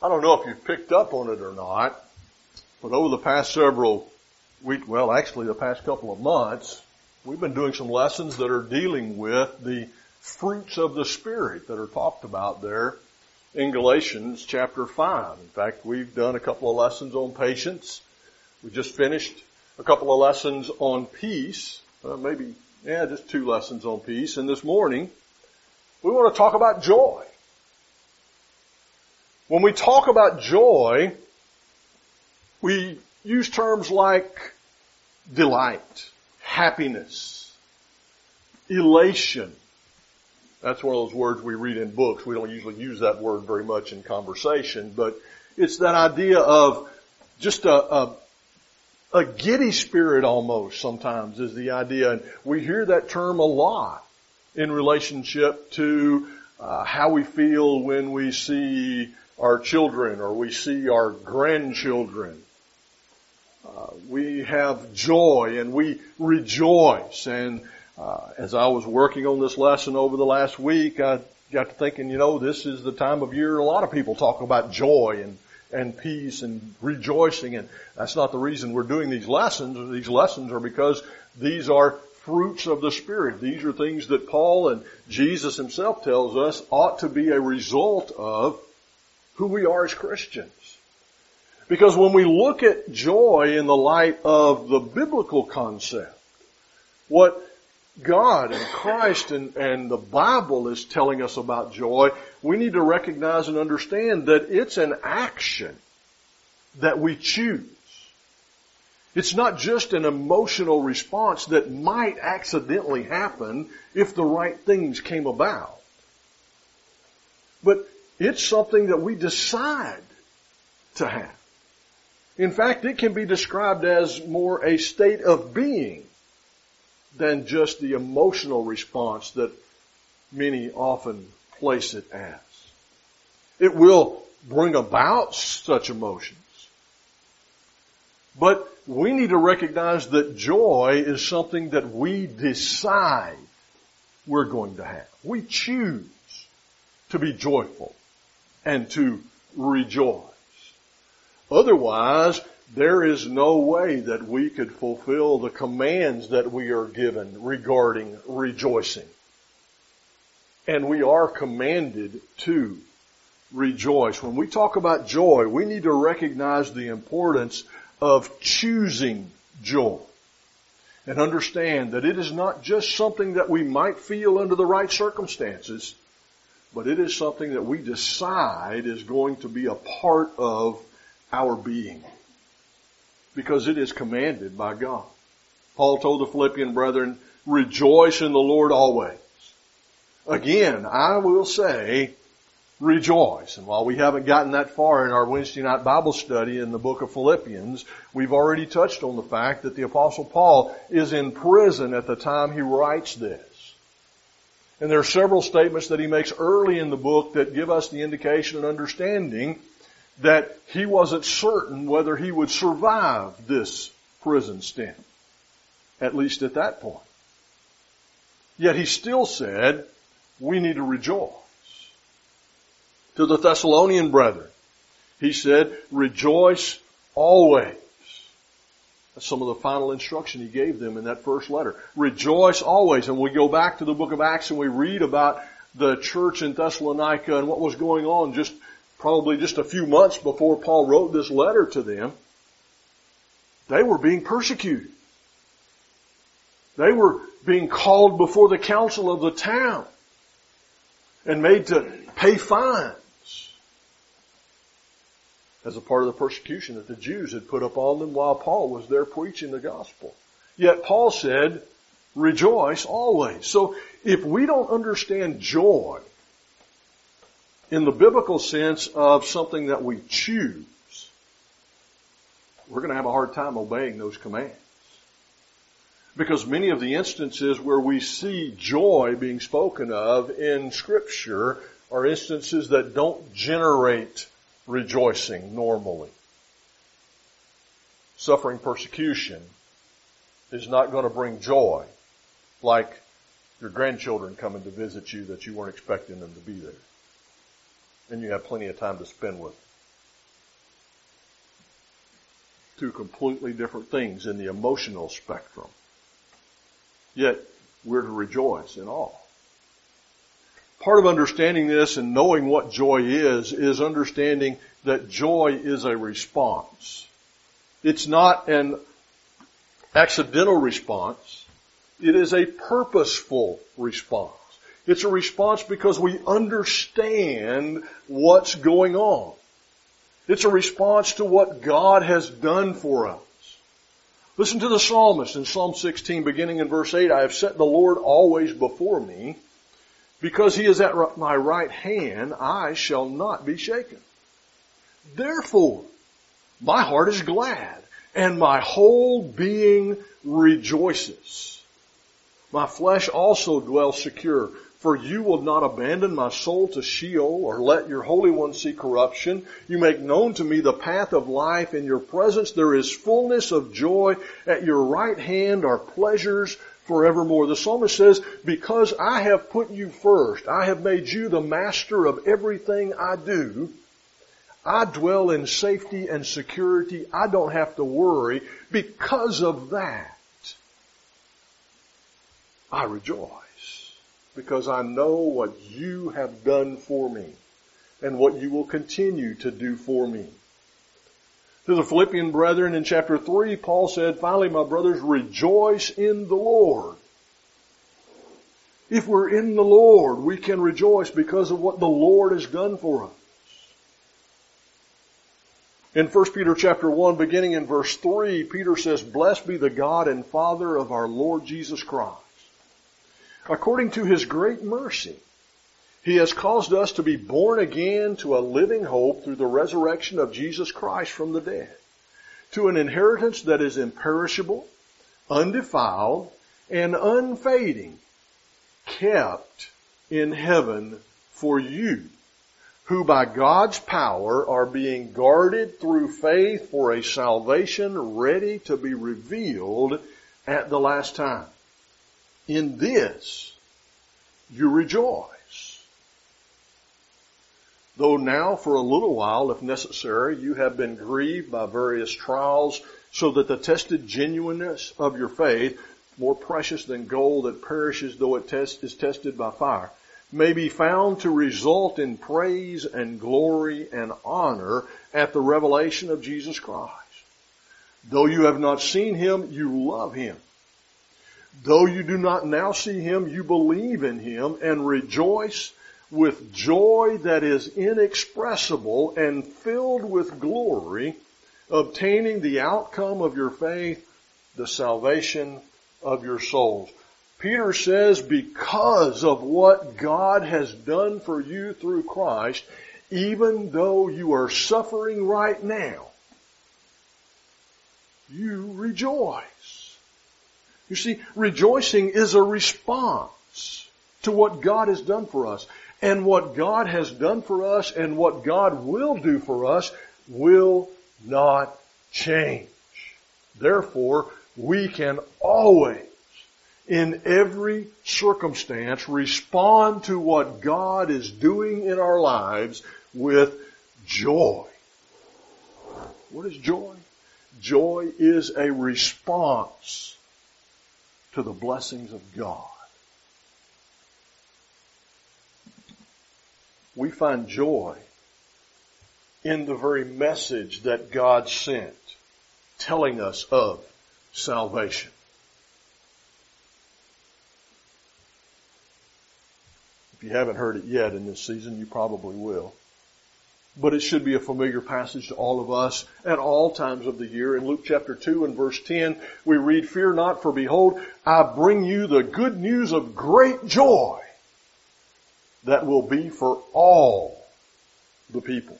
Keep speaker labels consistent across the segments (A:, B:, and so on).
A: I don't know if you've picked up on it or not, but over the past several weeks, well, actually the past couple of months, we've been doing some lessons that are dealing with the fruits of the Spirit that are talked about there in Galatians chapter 5. In fact, we've done a couple of lessons on patience. We just finished a couple of lessons on peace, just 2 lessons on peace. And this morning, we want to talk about joy. When we talk about joy, we use terms like delight, happiness, elation. That's one of those words we read in books. We don't usually use that word very much in conversation, but it's that idea of just a giddy spirit almost sometimes is the idea. And we hear that term a lot in relationship to how we feel when we see our children or we see our grandchildren. We have joy and we rejoice. And as I was working on this lesson over the last week, I got to thinking, this is the time of year a lot of people talk about joy and peace and rejoicing. And that's not the reason we're doing these lessons. These lessons are because these are fruits of the Spirit. These are things that Paul and Jesus himself tells us ought to be a result of who we are as Christians. Because when we look at joy in the light of the biblical concept, what God and Christ and the Bible is telling us about joy, we need to recognize and understand that it's an action that we choose. It's not just an emotional response that might accidentally happen if the right things came about. But it's something that we decide to have. In fact, it can be described as more a state of being than just the emotional response that many often place it as. It will bring about such emotions. But we need to recognize that joy is something that we decide we're going to have. We choose to be joyful and to rejoice. Otherwise, there is no way that we could fulfill the commands that we are given regarding rejoicing. And we are commanded to rejoice. When we talk about joy, we need to recognize the importance of choosing joy. And understand that it is not just something that we might feel under the right circumstances, but it is something that we decide is going to be a part of our being. Because it is commanded by God. Paul told the Philippian brethren, rejoice in the Lord always. Again, I will say, rejoice. And while we haven't gotten that far in our Wednesday night Bible study in the book of Philippians, we've already touched on the fact that the Apostle Paul is in prison at the time he writes this. And there are several statements that he makes early in the book that give us the indication and understanding that he wasn't certain whether he would survive this prison stint, at least at that point. Yet he still said, we need to rejoice. To the Thessalonian brethren, he said, rejoice always. That's some of the final instruction he gave them in that first letter. Rejoice always. And we go back to the book of Acts and we read about the church in Thessalonica and what was going on probably just a few months before Paul wrote this letter to them. They were being persecuted. They were being called before the council of the town and made to pay fines as a part of the persecution that the Jews had put upon them while Paul was there preaching the gospel. Yet Paul said, rejoice always. So if we don't understand joy in the biblical sense of something that we choose, we're going to have a hard time obeying those commands. Because many of the instances where we see joy being spoken of in Scripture are instances that don't generate rejoicing normally. Suffering persecution is not going to bring joy like your grandchildren coming to visit you that you weren't expecting them to be there. And you have plenty of time to spend with them. two completely different things in the emotional spectrum. Yet, we're to rejoice in all. Part of understanding this and knowing what joy is understanding that joy is a response. It's not an accidental response. It is a purposeful response. It's a response because we understand what's going on. It's a response to what God has done for us. Listen to the psalmist in Psalm 16, beginning in verse 8, I have set the Lord always before me. Because he is at my right hand, I shall not be shaken. Therefore, my heart is glad, and my whole being rejoices. My flesh also dwells secure, for you will not abandon my soul to Sheol, or let your Holy One see corruption. You make known to me the path of life. In your presence there is fullness of joy. At your right hand are pleasures forevermore. The psalmist says, because I have put you first, I have made you the master of everything I do, I dwell in safety and security. I don't have to worry. Because of that, I rejoice. Because I know what you have done for me and what you will continue to do for me. To the Philippian brethren in chapter 3, Paul said, finally, my brothers, rejoice in the Lord. If we're in the Lord, we can rejoice because of what the Lord has done for us. In 1 Peter chapter 1, beginning in verse 3, Peter says, blessed be the God and Father of our Lord Jesus Christ. According to His great mercy, He has caused us to be born again to a living hope through the resurrection of Jesus Christ from the dead, to an inheritance that is imperishable, undefiled, and unfading, kept in heaven for you, who by God's power are being guarded through faith for a salvation ready to be revealed at the last time. In this you rejoice. Though now for a little while, if necessary, you have been grieved by various trials, so that the tested genuineness of your faith, more precious than gold that perishes though it is tested by fire, may be found to result in praise and glory and honor at the revelation of Jesus Christ. Though you have not seen Him, you love Him. Though you do not now see Him, you believe in Him and rejoice with joy that is inexpressible and filled with glory, obtaining the outcome of your faith, the salvation of your souls. Peter says, because of what God has done for you through Christ, even though you are suffering right now, you rejoice. You see, rejoicing is a response to what God has done for us. And what God has done for us and what God will do for us will not change. Therefore, we can always, in every circumstance, respond to what God is doing in our lives with joy. What is joy? Joy is a response to the blessings of God. We find joy in the very message that God sent, telling us of salvation. If you haven't heard it yet in this season, you probably will. But it should be a familiar passage to all of us at all times of the year. In Luke chapter 2 and verse 10, we read, fear not, for behold, I bring you the good news of great joy that will be for all the people.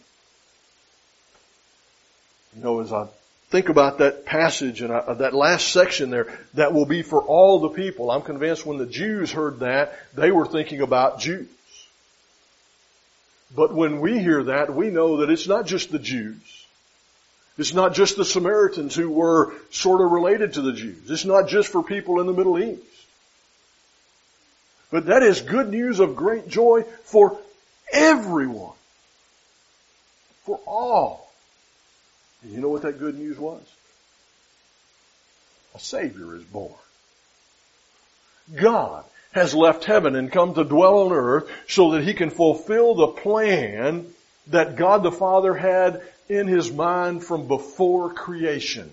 A: You know, as I think about that passage and that last section there, that will be for all the people, I'm convinced when the Jews heard that, they were thinking about Jews. But when we hear that, we know that it's not just the Jews. It's not just the Samaritans who were sort of related to the Jews. It's not just for people in the Middle East. But that is good news of great joy for everyone. For all. And you know what that good news was? a Savior is born. God has left heaven and come to dwell on earth so that He can fulfill the plan that God the Father had in His mind from before creation.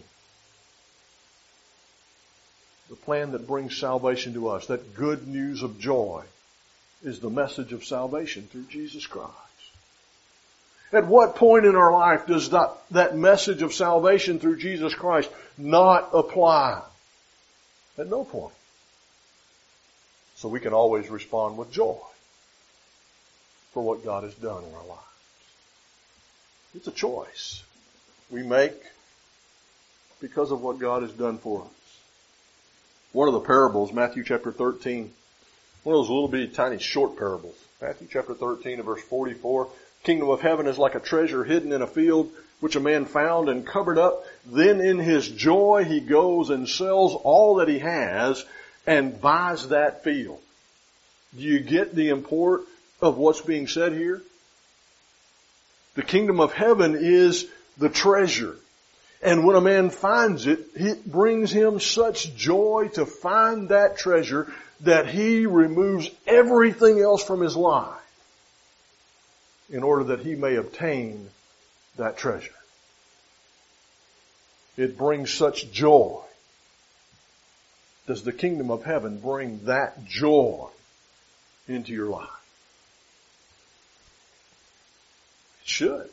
A: The plan that brings salvation to us, that good news of joy, is the message of salvation through Jesus Christ. At what point in our life does that message of salvation through Jesus Christ not apply? At no point. So we can always respond with joy for what God has done in our lives. It's a choice we make because of what God has done for us. One of the parables, Matthew chapter 13, one of those little bitty tiny short parables. Matthew chapter 13 and verse 44. Kingdom of heaven is like a treasure hidden in a field which a man found and covered up. Then in his joy he goes and sells all that he has and buys that field. Do you get the import of what's being said here? The kingdom of heaven is the treasure. And when a man finds it, it brings him such joy to find that treasure that he removes everything else from his life in order that he may obtain that treasure. It brings such joy. Does the kingdom of heaven bring that joy into your life? It should.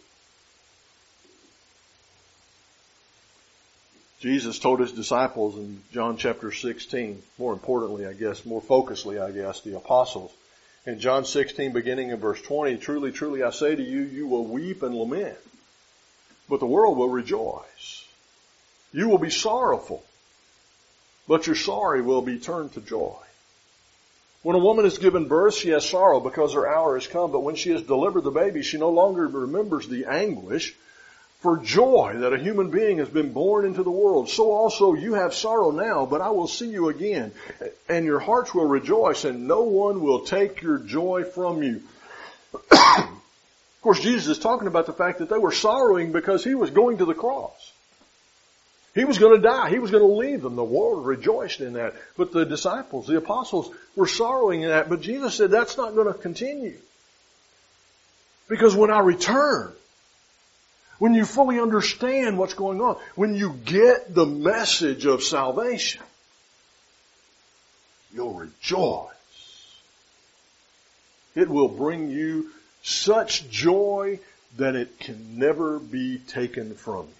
A: Jesus told His disciples in John chapter 16, more importantly, more focusedly, the apostles. In John 16, beginning in verse 20, truly, truly, I say to you, you will weep and lament, but the world will rejoice. You will be sorrowful, but your sorrow will be turned to joy. When a woman is given birth, she has sorrow because her hour has come, but when she has delivered the baby, she no longer remembers the anguish for joy that a human being has been born into the world. So also you have sorrow now, but I will see you again, and your hearts will rejoice, and no one will take your joy from you. Of course, Jesus is talking about the fact that they were sorrowing because He was going to the cross. He was going to die. He was going to leave them. The world rejoiced in that. But the disciples, the apostles, were sorrowing in that. But Jesus said that's not going to continue. Because when I return, when you fully understand what's going on, when you get the message of salvation, you'll rejoice. It will bring you such joy that it can never be taken from you.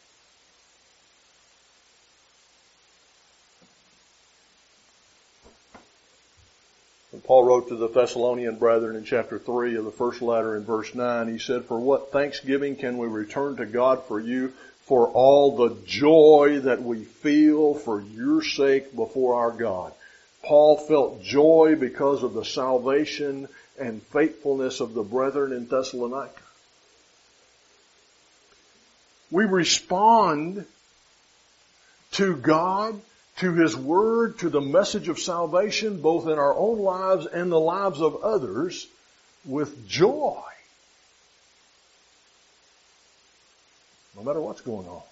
A: When Paul wrote to the Thessalonian brethren in chapter 3 of the first letter in verse 9, he said, for what thanksgiving can we return to God for you, for all the joy that we feel for your sake before our God. Paul felt joy because of the salvation and faithfulness of the brethren in Thessalonica. We respond to God, to His Word, to the message of salvation, both in our own lives and the lives of others, with joy. No matter what's going on.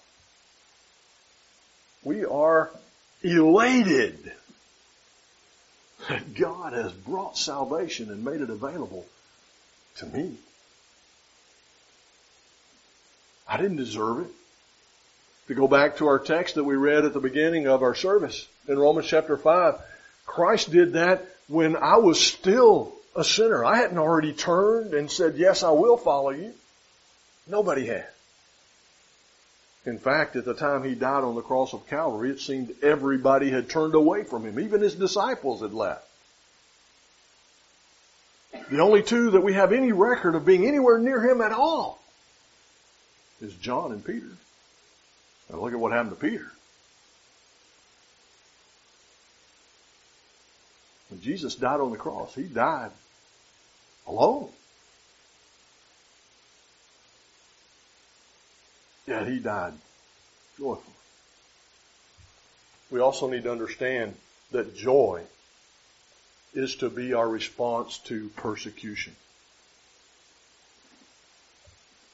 A: We are elated that God has brought salvation and made it available to me. I didn't deserve it. To go back to our text that we read at the beginning of our service in Romans chapter 5, Christ did that when I was still a sinner. I hadn't already turned and said, yes, I will follow you. Nobody had. In fact, at the time He died on the cross of Calvary, it seemed everybody had turned away from Him. Even His disciples had left. The only two that we have any record of being anywhere near Him at all is John and Peter. Now look at what happened to Peter. When Jesus died on the cross, He died alone. Yet He died joyfully. We also need to understand that joy is to be our response to persecution.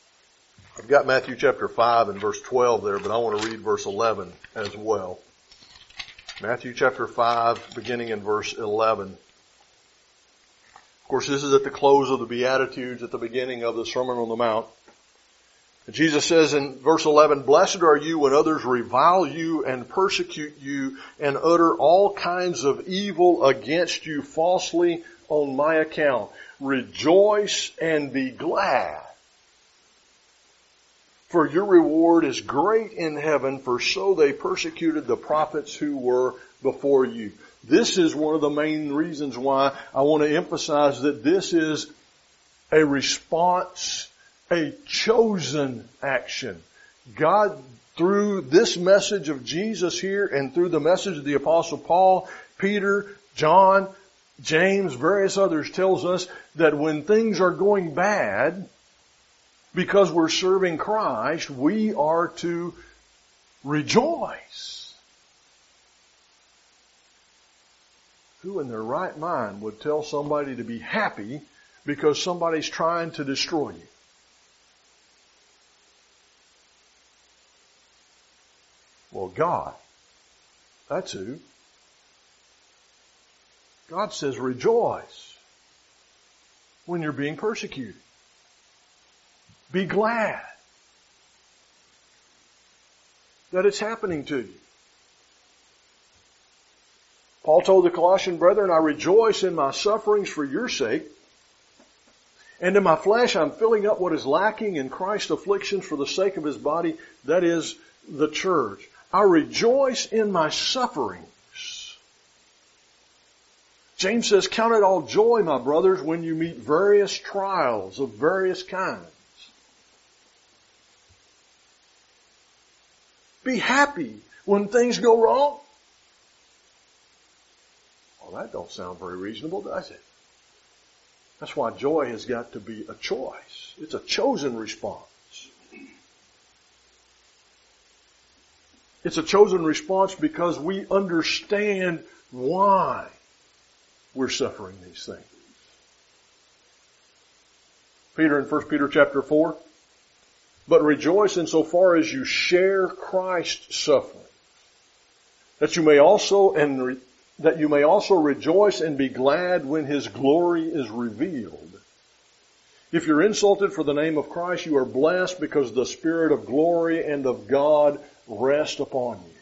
A: I've got Matthew chapter 5 and verse 12 there, but I want to read verse 11 as well. Matthew chapter 5, beginning in verse 11. Of course, this is at the close of the Beatitudes, at the beginning of the Sermon on the Mount. Jesus says in verse 11, "Blessed are you when others revile you and persecute you and utter all kinds of evil against you falsely on my account. Rejoice and be glad. For your reward is great in heaven, for so they persecuted the prophets who were before you." This is one of the main reasons why I want to emphasize that this is a response, a chosen action. God, through this message of Jesus here and through the message of the Apostle Paul, Peter, John, James, various others, tells us that when things are going bad, because we're serving Christ, we are to rejoice. Who in their right mind would tell somebody to be happy because somebody's trying to destroy you? Well, God, that's who. God says rejoice when you're being persecuted. Be glad that it's happening to you. Paul told the Colossian brethren, "I rejoice in my sufferings for your sake. And in my flesh I'm filling up what is lacking in Christ's afflictions for the sake of His body, that is the church. I rejoice in my sufferings." James says, "Count it all joy, my brothers, when you meet various trials of various kinds." Be happy when things go wrong. Well, that don't sound very reasonable, does it? That's why joy has got to be a choice. It's a chosen response. It's a chosen response because we understand why we're suffering these things. Peter in 1 Peter chapter 4, "But rejoice insofar as you share Christ's suffering, that you may also rejoice and be glad when His glory is revealed. If you're insulted for the name of Christ, you are blessed because the Spirit of glory and of God rest upon you."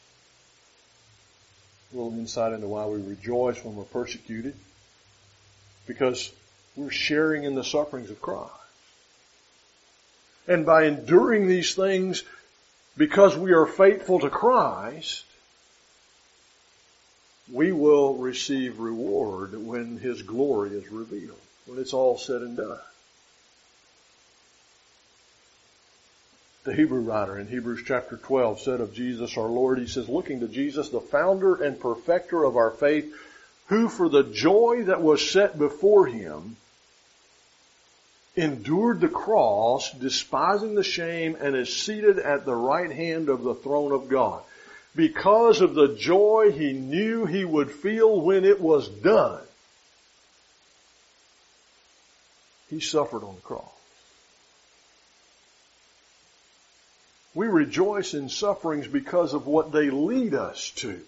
A: A little insight into why we rejoice when we're persecuted. Because we're sharing in the sufferings of Christ. And by enduring these things, because we are faithful to Christ, we will receive reward when His glory is revealed, when it's all said and done. The Hebrew writer in Hebrews chapter 12 said of Jesus our Lord, he says, looking to Jesus, the founder and perfecter of our faith, who for the joy that was set before Him endured the cross, despising the shame, and is seated at the right hand of the throne of God. Because of the joy He knew He would feel when it was done, He suffered on the cross. We rejoice in sufferings because of what they lead us to.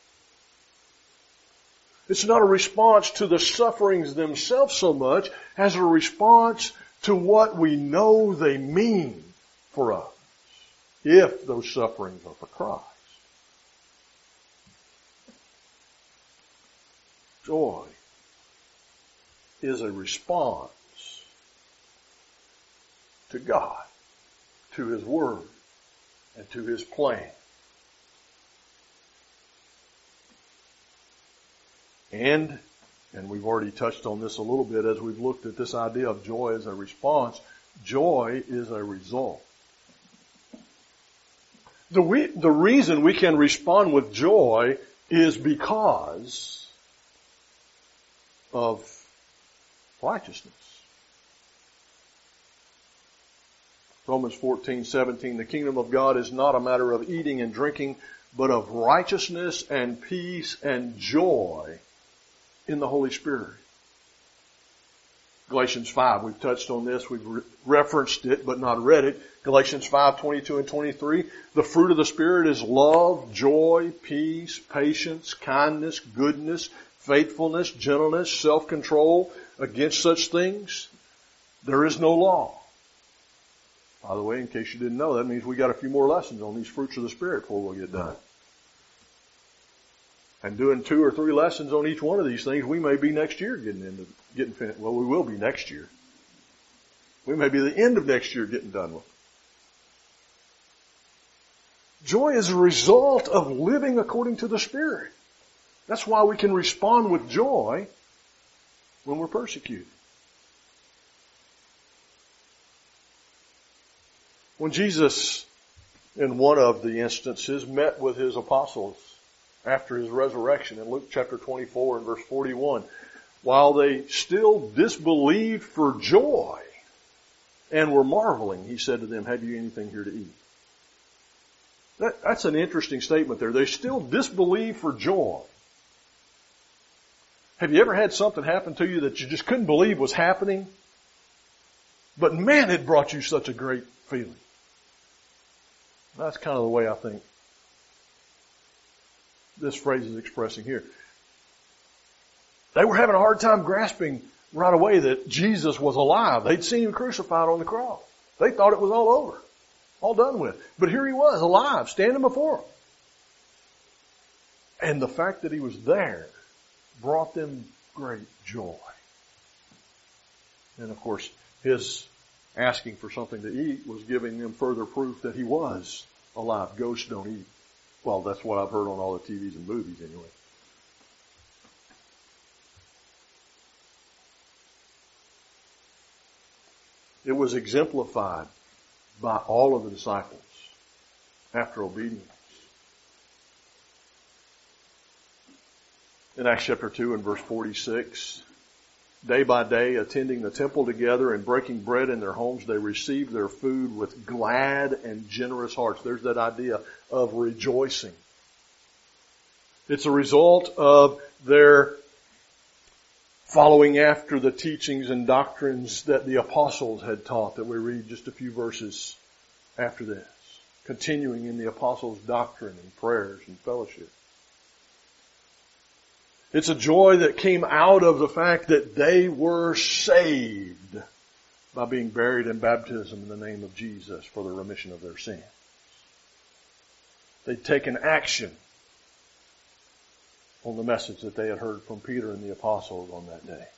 A: It's not a response to the sufferings themselves so much as a response to what we know they mean for us, if those sufferings are for Christ. Joy is a response to God, to His Word, and to His plan. And we've already touched on this a little bit as we've looked at this idea of joy as a response. Joy is a result. The reason we can respond with joy is because of righteousness. Romans 14:17, the kingdom of God is not a matter of eating and drinking, but of righteousness and peace and joy in the Holy Spirit. Galatians 5, we've touched on this, we've referenced it but not read it. Galatians 5:22 and 23, the fruit of the Spirit is love, joy, peace, patience, kindness, goodness, faithfulness, gentleness, self-control. Against such things, there is no law. By the way, in case you didn't know, that means we got a few more lessons on these fruits of the Spirit before we get done. And doing 2 or 3 lessons on each one of these things, we may be next year getting finished. Well, we will be next year. We may be the end of next year getting done with it. Joy is a result of living according to the Spirit. That's why we can respond with joy when we're persecuted. When Jesus, in one of the instances, met with his apostles after his resurrection in Luke chapter 24 and verse 41, while they still disbelieved for joy and were marveling, he said to them, have you anything here to eat? That's an interesting statement there. They still disbelieve for joy. Have you ever had something happen to you that you just couldn't believe was happening? But man, it brought you such a great feeling. That's kind of the way I think this phrase is expressing here. They were having a hard time grasping right away that Jesus was alive. They'd seen him crucified on the cross. They thought it was all over, all done with. But here he was, alive, standing before them. And the fact that he was there brought them great joy. And of course, his asking for something to eat was giving them further proof that he was alive. Ghosts don't eat. Well, that's what I've heard on all the TVs and movies anyway. It was exemplified by all of the disciples after obedience. In Acts chapter 2 and verse 46, day by day, attending the temple together and breaking bread in their homes, they received their food with glad and generous hearts. There's that idea of rejoicing. It's a result of their following after the teachings and doctrines that the apostles had taught, that we read just a few verses after this. Continuing in the apostles' doctrine and prayers and fellowship. It's a joy that came out of the fact that they were saved by being buried in baptism in the name of Jesus for the remission of their sins. They'd taken action on the message that they had heard from Peter and the apostles on that day.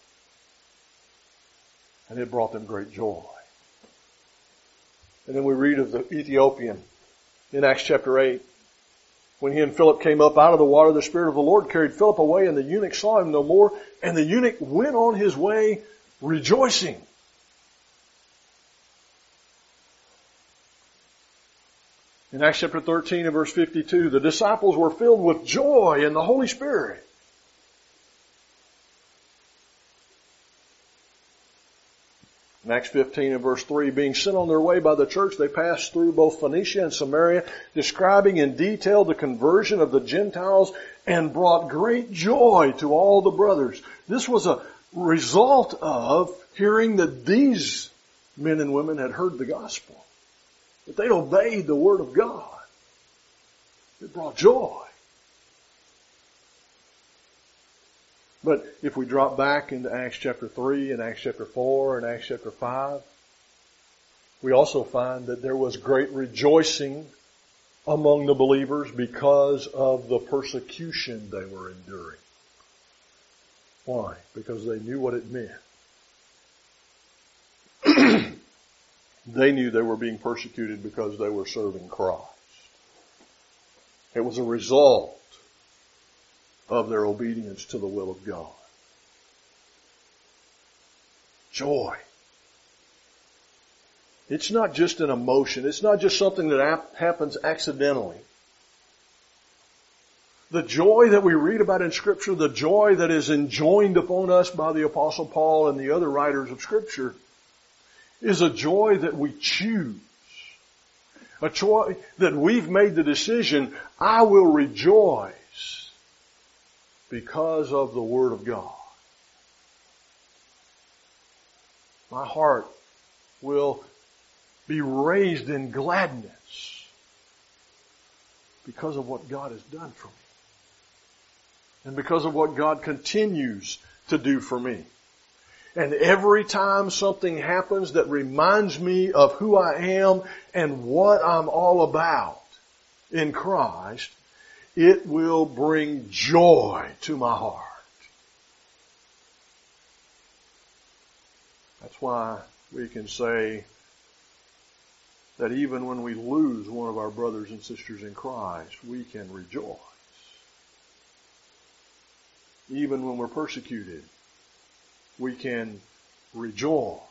A: And it brought them great joy. And then we read of the Ethiopian in Acts chapter 8. When he and Philip came up out of the water, the Spirit of the Lord carried Philip away, and the eunuch saw him no more, and the eunuch went on his way rejoicing. In Acts chapter 13 and verse 52, the disciples were filled with joy in the Holy Spirit. In Acts 15 and verse 3, being sent on their way by the church, they passed through both Phoenicia and Samaria, describing in detail the conversion of the Gentiles, and brought great joy to all the brothers. This was a result of hearing that these men and women had heard the gospel, that they'd obeyed the word of God. It brought joy. But if we drop back into Acts chapter 3 and Acts chapter 4 and Acts chapter 5, we also find that there was great rejoicing among the believers because of the persecution they were enduring. Why? Because they knew what it meant. They knew they were being persecuted because they were serving Christ. It was a result of their obedience to the will of God. Joy. It's not just an emotion. It's not just something that happens accidentally. The joy that we read about in Scripture, the joy that is enjoined upon us by the Apostle Paul and the other writers of Scripture, is a joy that we choose. A joy that we've made the decision, I will rejoice because of the Word of God. My heart will be raised in gladness because of what God has done for me. And because of what God continues to do for me. And every time something happens that reminds me of who I am and what I'm all about in Christ, it will bring joy to my heart. That's why we can say that even when we lose one of our brothers and sisters in Christ, we can rejoice. Even when we're persecuted, we can rejoice.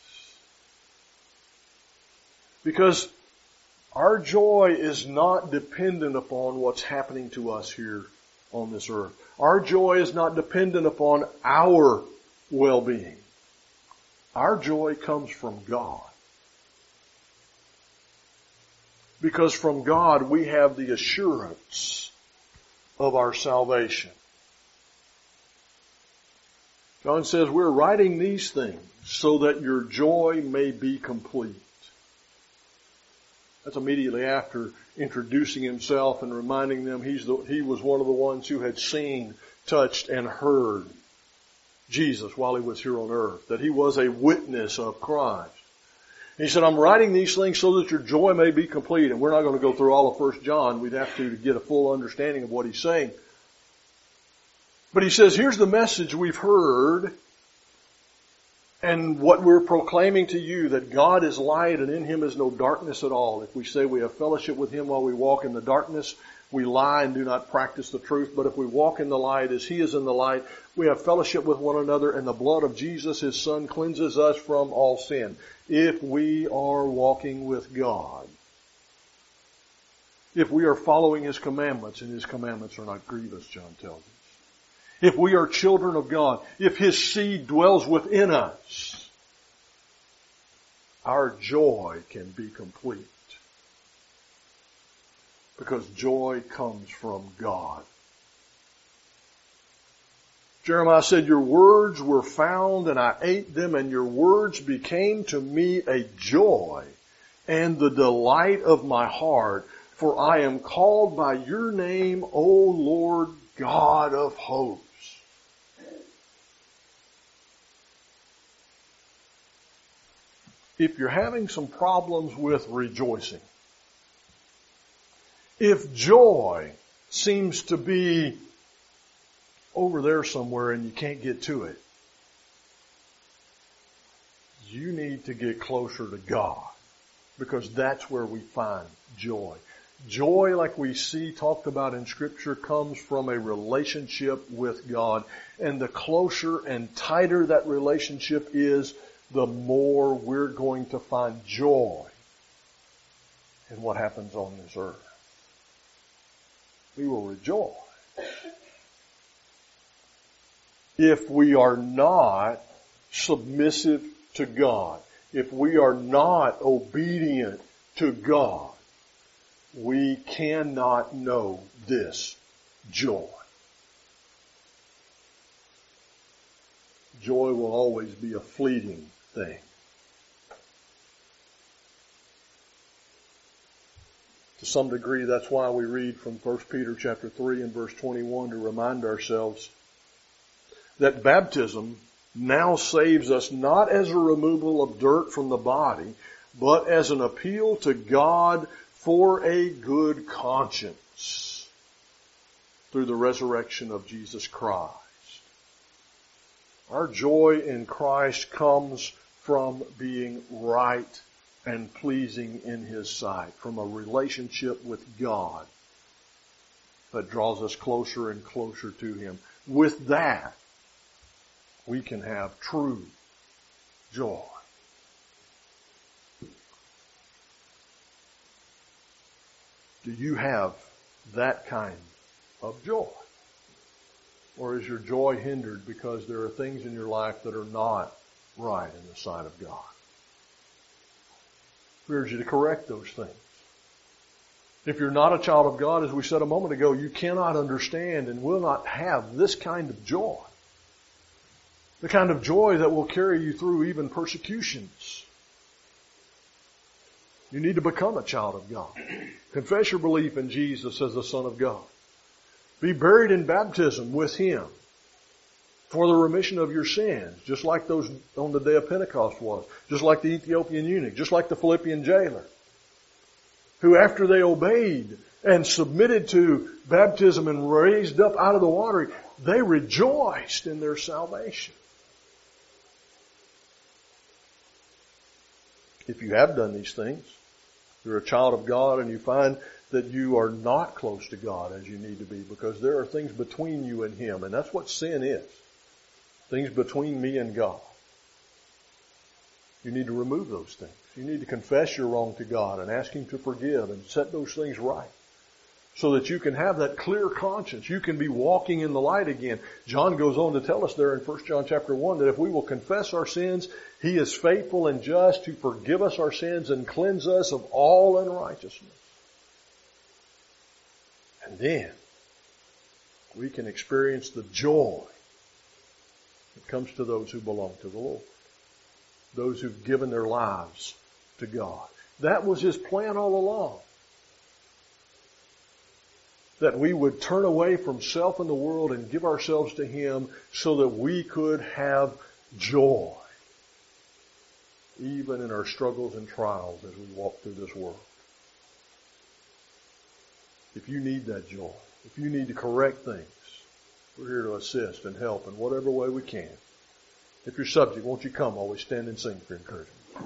A: Because our joy is not dependent upon what's happening to us here on this earth. Our joy is not dependent upon our well-being. Our joy comes from God. Because from God we have the assurance of our salvation. John says, we're writing these things so that your joy may be complete. That's immediately after introducing himself and reminding them he was one of the ones who had seen, touched, and heard Jesus while he was here on earth. That he was a witness of Christ. He said, I'm writing these things so that your joy may be complete. And we're not going to go through all of 1 John. We'd have to get a full understanding of what he's saying. But he says, here's the message we've heard and what we're proclaiming to you, that God is light and in him is no darkness at all. If we say we have fellowship with him while we walk in the darkness, we lie and do not practice the truth. But if we walk in the light as he is in the light, we have fellowship with one another, and the blood of Jesus, his Son, cleanses us from all sin. If we are walking with God, if we are following his commandments, and his commandments are not grievous, John tells us. If we are children of God, if his seed dwells within us, our joy can be complete. Because joy comes from God. Jeremiah said, your words were found and I ate them, and your words became to me a joy and the delight of my heart, for I am called by your name, O Lord God of hosts. If you're having some problems with rejoicing, if joy seems to be over there somewhere and you can't get to it, you need to get closer to God, because that's where we find joy. Joy, like we see talked about in Scripture, comes from a relationship with God. And the closer and tighter that relationship is, the more we're going to find joy in what happens on this earth. We will rejoice. If we are not submissive to God, if we are not obedient to God, we cannot know this joy. Joy will always be a fleeting thing. To some degree, that's why we read from 1 Peter chapter 3 and verse 21 to remind ourselves that baptism now saves us not as a removal of dirt from the body, but as an appeal to God for a good conscience through the resurrection of Jesus Christ. Our joy in Christ comes from being right and pleasing in his sight, from a relationship with God that draws us closer and closer to him. With that, we can have true joy. Do you have that kind of joy? Or is your joy hindered because there are things in your life that are not right in the sight of God? We urge you to correct those things. If you're not a child of God, as we said a moment ago, you cannot understand and will not have this kind of joy. The kind of joy that will carry you through even persecutions. You need to become a child of God. Confess your belief in Jesus as the Son of God. Be buried in baptism with Him for the remission of your sins, just like those on the day of Pentecost was, just like the Ethiopian eunuch, just like the Philippian jailer, who after they obeyed and submitted to baptism and raised up out of the water, they rejoiced in their salvation. If you have done these things, you're a child of God and you find that you are not close to God as you need to be because there are things between you and Him, and that's what sin is. Things between me and God. You need to remove those things. You need to confess your wrong to God and ask Him to forgive and set those things right so that you can have that clear conscience. You can be walking in the light again. John goes on to tell us there in 1 John chapter 1 that if we will confess our sins, He is faithful and just to forgive us our sins and cleanse us of all unrighteousness. And then we can experience the joy that comes to those who belong to the Lord. Those who've given their lives to God. That was His plan all along. That we would turn away from self and the world and give ourselves to Him so that we could have joy. Even in our struggles and trials as we walk through this world. If you need that joy, if you need to correct things, we're here to assist and help in whatever way we can. If you're subject, won't you come while we stand and sing for encouragement?